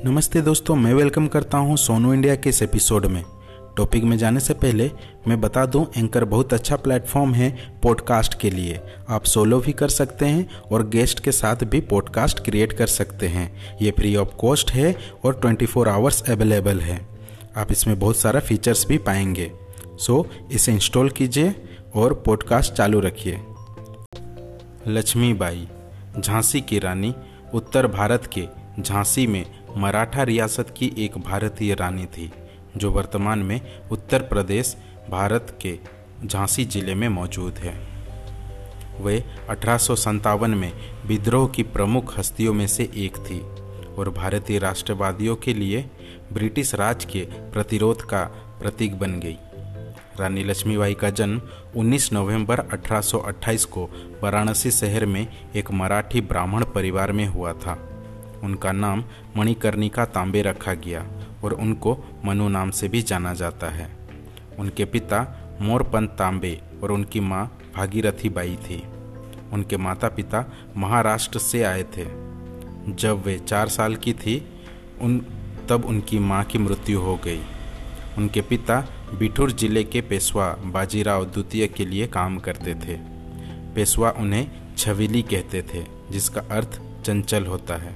नमस्ते दोस्तों, मैं वेलकम करता हूं सोनू इंडिया के इस एपिसोड में। टॉपिक में जाने से पहले मैं बता दूं, एंकर बहुत अच्छा प्लेटफॉर्म है पॉडकास्ट के लिए। आप सोलो भी कर सकते हैं और गेस्ट के साथ भी पॉडकास्ट क्रिएट कर सकते हैं। ये फ्री ऑफ कॉस्ट है और 24 आवर्स अवेलेबल है। आप इसमें बहुत सारा फीचर्स भी पाएंगे। सो इसे इंस्टॉल कीजिए और पॉडकास्ट चालू रखिए। लक्ष्मीबाई, झांसी की रानी, उत्तर भारत के झांसी में मराठा रियासत की एक भारतीय रानी थी जो वर्तमान में उत्तर प्रदेश भारत के झांसी जिले में मौजूद है। वे 1857 में विद्रोह की प्रमुख हस्तियों में से एक थी और भारतीय राष्ट्रवादियों के लिए ब्रिटिश राज के प्रतिरोध का प्रतीक बन गई। रानी लक्ष्मीबाई का जन्म 19 नवंबर 1828 को वाराणसी शहर में एक मराठी ब्राह्मण परिवार में हुआ था। उनका नाम मणिकर्णिका तांबे रखा गया और उनको मनु नाम से भी जाना जाता है। उनके पिता मोरपंत तांबे और उनकी मां भागीरथी बाई थी। उनके माता पिता महाराष्ट्र से आए थे। जब वे 4 साल की थी तब उनकी मां की मृत्यु हो गई। उनके पिता बिठूर जिले के पेशवा बाजीराव द्वितीय के लिए काम करते थे। पेशवा उन्हें छबीली कहते थे, जिसका अर्थ चंचल होता है।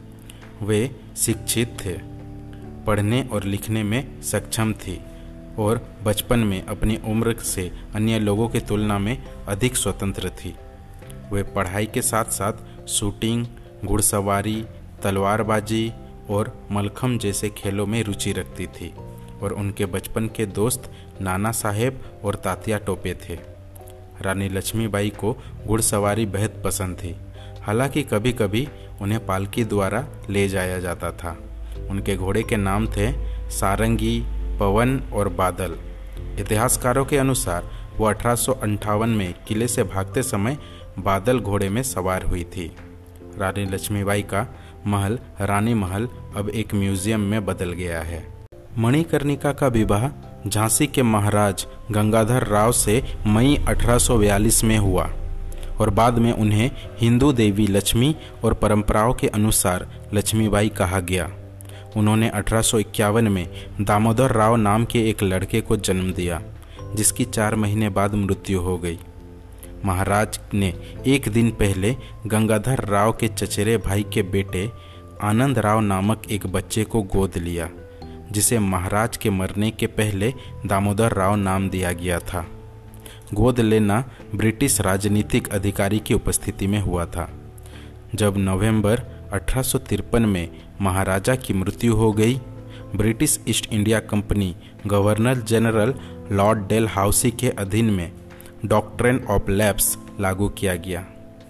वे शिक्षित थे, पढ़ने और लिखने में सक्षम थी और बचपन में अपनी उम्र से अन्य लोगों की तुलना में अधिक स्वतंत्र थी। वे पढ़ाई के साथ साथ शूटिंग, घुड़सवारी, तलवारबाजी और मलखम जैसे खेलों में रुचि रखती थी और उनके बचपन के दोस्त नाना साहेब और तात्या टोपे थे। रानी लक्ष्मीबाई को घुड़सवारी बेहद पसंद थी। हालांकि कभी कभी उन्हें पालकी द्वारा ले जाया जाता था। उनके घोड़े के नाम थे सारंगी, पवन और बादल। इतिहासकारों के अनुसार वो 1858 में किले से भागते समय बादल घोड़े में सवार हुई थी। रानी लक्ष्मीबाई का महल रानी महल अब एक म्यूजियम में बदल गया है। मणिकर्णिका का विवाह झांसी के महाराज गंगाधर राव से मई 1842 में हुआ और बाद में उन्हें हिंदू देवी लक्ष्मी और परंपराओं के अनुसार लक्ष्मीबाई कहा गया। उन्होंने 1851 में दामोदर राव नाम के एक लड़के को जन्म दिया, जिसकी 4 महीने बाद मृत्यु हो गई। महाराज ने एक दिन पहले गंगाधर राव के चचेरे भाई के बेटे आनंद राव नामक एक बच्चे को गोद लिया, जिसे महाराज के मरने के पहले दामोदर राव नाम दिया गया था। गोद लेना ब्रिटिश राजनीतिक अधिकारी की उपस्थिति में हुआ था। जब नवंबर 1853 में महाराजा की मृत्यु हो गई, British East India Company governor general lord Dalhousie के अधीन में डॉक्ट्रिन ऑफ लैप्स लागू किया गया,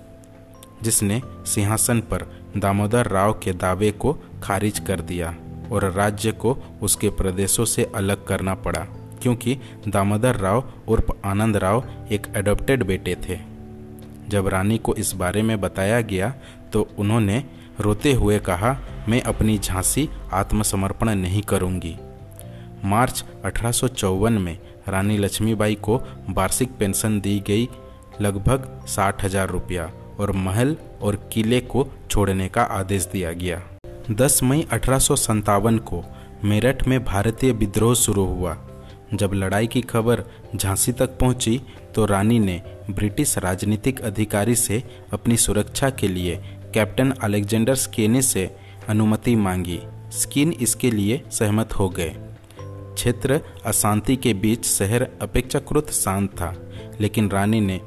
जिसने सिंहासन पर दामोदर राव के दावे को खारिज कर दिया और राज्य को उसके प्रदेशों से अलग करना पड़ा, क्योंकि दामोदर राव उर्फ आनंद राव एक एडॉप्टेड बेटे थे। जब रानी को इस बारे में बताया गया तो उन्होंने रोते हुए कहा, मैं अपनी झांसी आत्मसमर्पण नहीं करूंगी। मार्च 1854 में रानी लक्ष्मीबाई को वार्षिक पेंशन दी गई, लगभग 60,000 रुपया, और महल और किले को छोड़ने का आदेश दिया गया। 10 मई 1857 को मेरठ में भारतीय विद्रोह शुरू हुआ। जब लड़ाई की खबर झांसी तक पहुंची तो रानी ने ब्रिटिश राजनीतिक अधिकारी से अपनी सुरक्षा के लिए कैप्टन अलेक्जेंडर स्किन से अनुमति मांगी। स्किन इसके लिए सहमत हो गए। क्षेत्र अशांति के बीच शहर अपेक्षाकृत शांत था, लेकिन रानी ने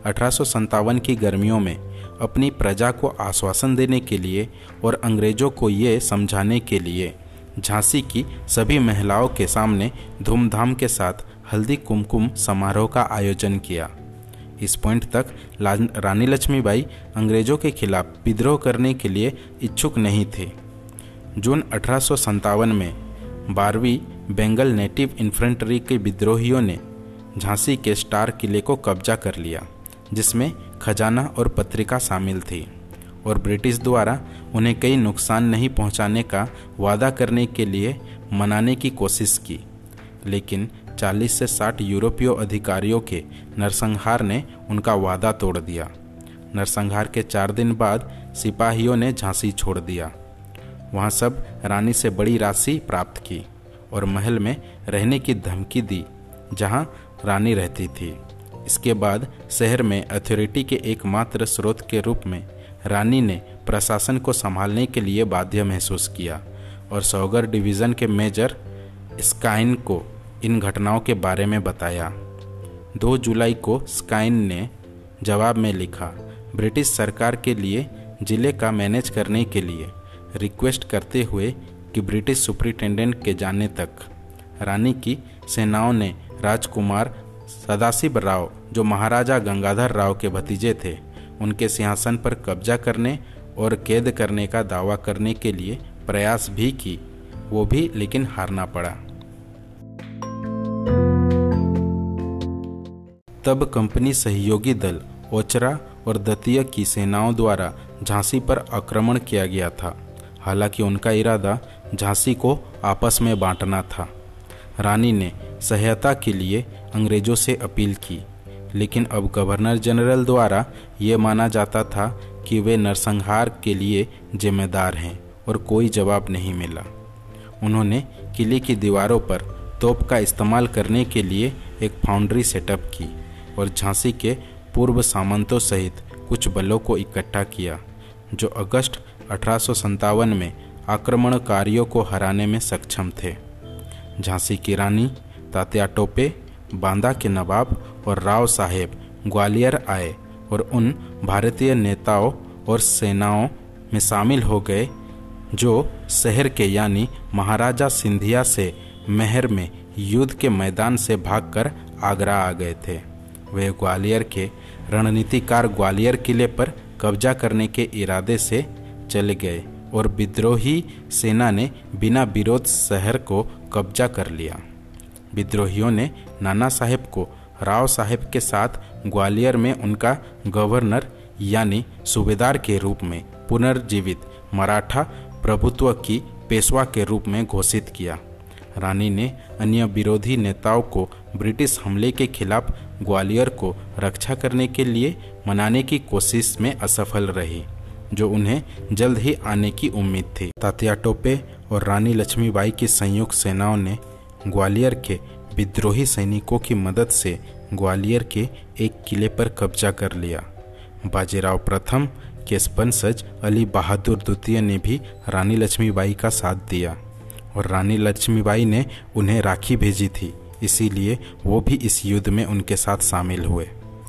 1857 की गर्मियों में अपनी प्रजा को आश्वासन देने के लिए और अंग्रेजों को ये समझाने के लिए झांसी की सभी महिलाओं के सामने धूमधाम के साथ हल्दी कुमकुम समारोह का आयोजन किया। इस पॉइंट तक रानी लक्ष्मीबाई अंग्रेजों के खिलाफ विद्रोह करने के लिए इच्छुक नहीं थे। जून 1857 में 12वीं बंगाल नेटिव इन्फेंट्री के विद्रोहियों ने झांसी के स्टार किले को कब्जा कर लिया, जिसमें खजाना और पत्रिका शामिल थी, और ब्रिटिश द्वारा उन्हें कई नुकसान नहीं पहुंचाने का वादा करने के लिए मनाने की कोशिश की, लेकिन 40 से 60 यूरोपीय अधिकारियों के नरसंहार ने उनका वादा तोड़ दिया। नरसंहार के 4 दिन बाद सिपाहियों ने झांसी छोड़ दिया वहाँ सब रानी से बड़ी राशि प्राप्त की और महल में रहने की धमकी दी जहाँ रानी रहती थी। इसके बाद शहर में अथॉरिटी के एकमात्र स्रोत के रूप में रानी ने प्रशासन को संभालने के लिए बाध्य महसूस किया और सौगर डिवीज़न के मेजर स्काइन को इन घटनाओं के बारे में बताया। 2 जुलाई को स्काइन ने जवाब में लिखा, ब्रिटिश सरकार के लिए ज़िले का मैनेज करने के लिए रिक्वेस्ट करते हुए कि ब्रिटिश सुपरिटेंडेंट के जाने तक रानी की सेनाओं ने राजकुमार सदाशिव राव, जो महाराजा गंगाधर राव के भतीजे थे, उनके सिंहासन पर कब्जा करने और कैद करने का दावा करने के लिए प्रयास भी की, वो भी लेकिन हारना पड़ा। तब कंपनी सहयोगी दल ओचरा और दतिया की सेनाओं द्वारा झांसी पर आक्रमण किया गया था। हालांकि उनका इरादा झांसी को आपस में बांटना था। रानी ने सहायता के लिए अंग्रेजों से अपील की, लेकिन अब गवर्नर जनरल द्वारा ये माना जाता था कि वे नरसंहार के लिए जिम्मेदार हैं और कोई जवाब नहीं मिला। उन्होंने किले की दीवारों पर तोप का इस्तेमाल करने के लिए एक फाउंड्री सेटअप की और झांसी के पूर्व सामंतों सहित कुछ बलों को इकट्ठा किया, जो अगस्त 1857 में आक्रमणकारियों को हराने में सक्षम थे। झांसी की रानी, तात्या टोपे, बांदा के नवाब और राव साहेब ग्वालियर आए और उन भारतीय नेताओं और सेनाओं में शामिल हो गए जो शहर के यानी महाराजा सिंधिया से महर में युद्ध के मैदान से भागकर आगरा आ गए थे। वे ग्वालियर के रणनीतिकार ग्वालियर किले पर कब्जा करने के इरादे से चले गए और विद्रोही सेना ने बिना विरोध शहर को कब्जा कर लिया। विद्रोहियों ने नाना साहेब को राव साहेब के साथ ग्वालियर में उनका गवर्नर यानी सूबेदार के रूप में पुनर्जीवित मराठा प्रभुत्व की पेशवा के रूप में घोषित किया। रानी ने अन्य विरोधी नेताओं को ब्रिटिश हमले के खिलाफ ग्वालियर को रक्षा करने के लिए मनाने की कोशिश में असफल रही, जो उन्हें जल्द ही आने की उम्मीद थी। तात्या टोपे और रानी लक्ष्मीबाई की संयुक्त सेनाओं ने ग्वालियर के विद्रोही सैनिकों की मदद से ग्वालियर के एक किले पर कब्जा कर लिया। बाजीराव प्रथम के वंशज अली बहादुर द्वितीय ने भी रानी लक्ष्मीबाई का साथ दिया और रानी लक्ष्मीबाई ने उन्हें राखी भेजी थी, इसीलिए वो भी इस युद्ध में उनके साथ शामिल हुए।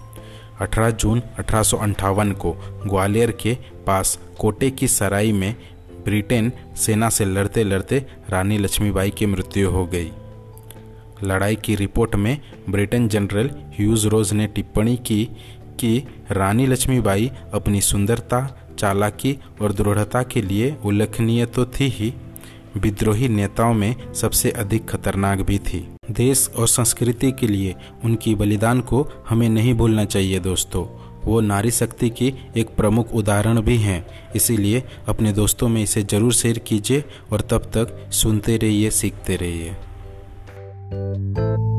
18 जून 1858 को ग्वालियर के पास कोटे की सराय में ब्रिटेन सेना से लड़ते लड़ते रानी लक्ष्मीबाई की मृत्यु हो गई। लड़ाई की रिपोर्ट में ब्रिटेन जनरल ह्यूज रोज ने टिप्पणी की कि रानी लक्ष्मीबाई अपनी सुंदरता, चालाकी और दृढ़ता के लिए उल्लेखनीय तो थी ही, विद्रोही नेताओं में सबसे अधिक खतरनाक भी थी। देश और संस्कृति के लिए उनकी बलिदान को हमें नहीं भूलना चाहिए दोस्तों। वो नारी शक्ति की एक प्रमुख उदाहरण भी हैं। इसीलिए अपने दोस्तों में इसे जरूर शेयर कीजिए और तब तक सुनते रहिए, सीखते रहिए।